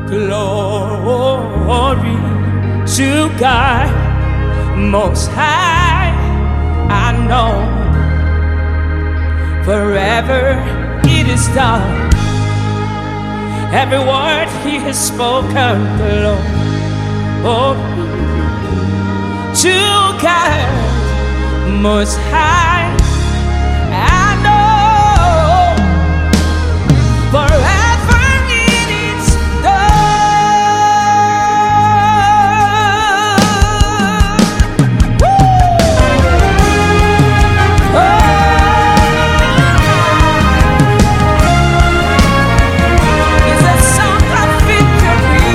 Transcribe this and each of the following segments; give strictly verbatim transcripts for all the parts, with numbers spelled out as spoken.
Glory to God Most High. I know forever it is done. Every word He has spoken, glory to God Most High. I know forever it is done. Woo! Oh. It's a song of victory.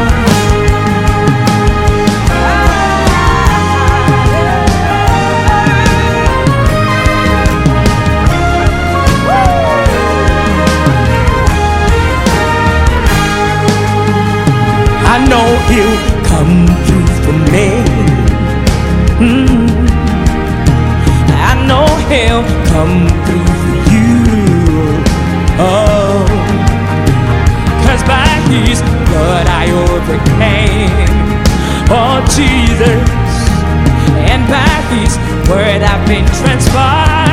I know He'll come through for me. Mm. I know He'll come through for you. Oh, 'cause by His blood I overcame. Oh, Jesus. And by His word I've been transformed.